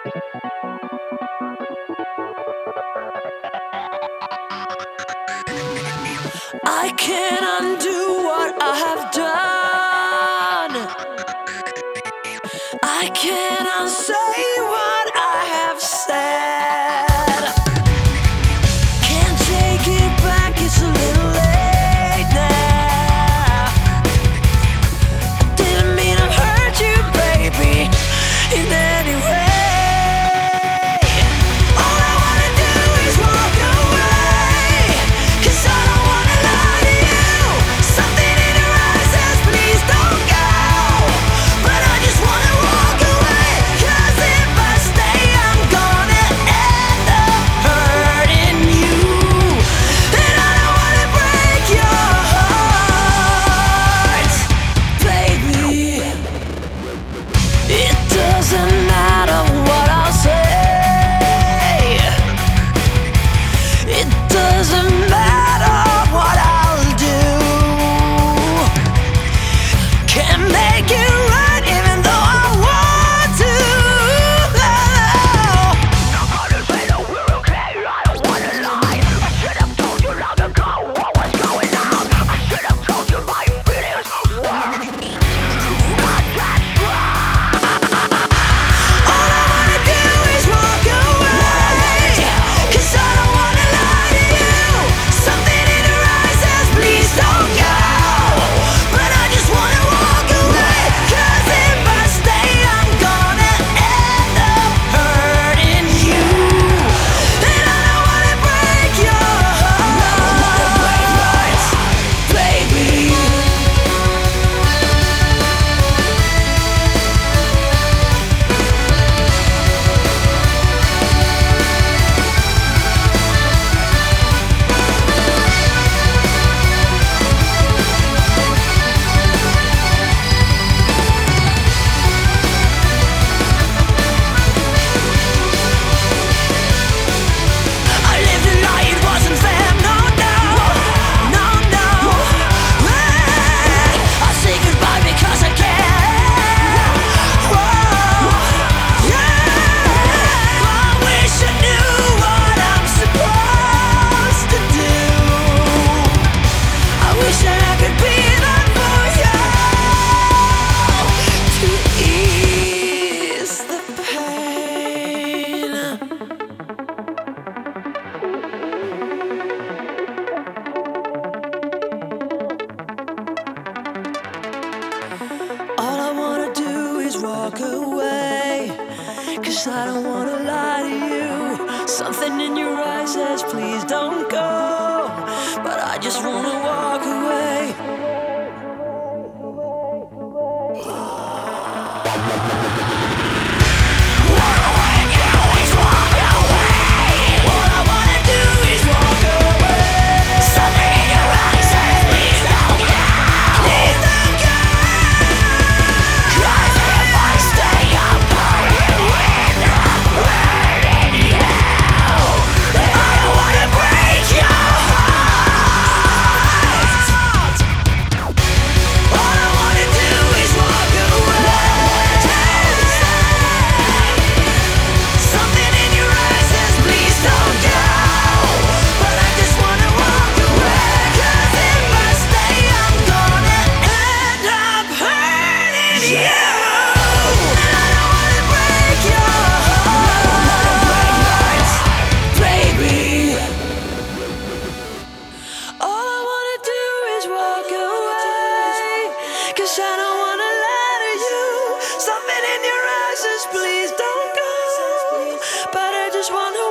I can't undo what I have done. I can't unsay what I have said. Can't take it back, it's a little late now. Didn't mean to hurt you, baby, in any way. All I wanna do is walk away, 'cause I don't wanna lie to you. Something in your eyes says please don't go, but I just wanna walk away. 'Cause if I stay, I'm gonna end up hurting you, and I don't wanna break your heart, baby. It doesn't matter what I'll say. It doesn't matter what I'll do. Can't make it right even though I want to. I'm gonna say that we're okay. I don't wanna lie. I should have told you long ago what was going on. I should have told you my feelings were not that strong. All I wanna do is walk away, 'cause I don't wanna lie to you. Something in your eyes says please don't go, but I just wanna walk away. 'Cause if I stay, I'm gonna end up hurting you, and I don't wanna break your heart, baby. I lived a lie, it wasn't fair. No, no, no, no. I say goodbye because I care. Whoa, yeah. I wish I knew what I'm supposed to do. I wish that I could be there for you to ease the pain. All I wanna do is walk away, 'cause I don't wanna lie to you. Something in your eyes says please don't go, but I just wanna walk away. All I wanna do is walk away. Something in your eyes says please don't go. Please don't go. 'Cause if I stay, I'm gonna end up hurting you, and I don't wanna break your heart. All I wanna do is walk away. Something in your eyes says please don't go, but I just wanna walk away. 'Cause if I stay, I'm gonna end up hurting you, and I don't wanna break your heart, baby. All I wanna do is walk away, 'cause I don't wanna lie to you. Something in your eyes says please don't go, but I just wanna